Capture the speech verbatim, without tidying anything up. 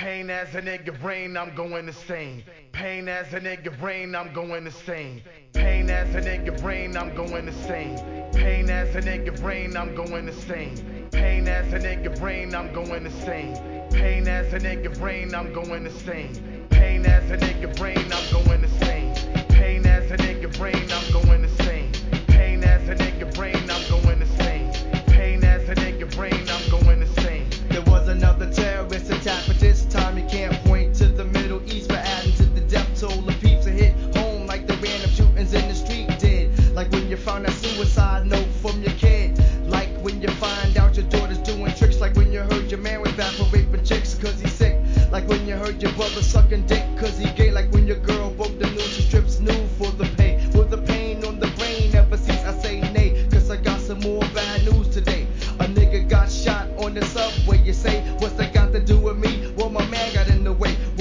Pain as a nigga brain, I'm going insane. Pain as a nigga brain, I'm going insane. Pain as a nigga brain, I'm going insane. Pain as a nigga brain, I'm going insane. Pain as a nigga brain, I'm going insane. Pain as a nigga brain, I'm going insane. Pain as a nigga brain, I'm going insane. Pain as a nigga brain, I'm going insane. Pain as a nigga brain, I'm going insane. Pain as a nigga brain, I'm going insane. There was another terrorist attack, but this time you can't point to the Middle East for adding to the death toll of peeps that hit home like the random shootings in the street did. Like when you found that suicide note from your kid. Like when you find out your daughter's doing tricks. Like when you heard your man was back for raping chicks cause he's sick. Like when you heard your brother sucking dick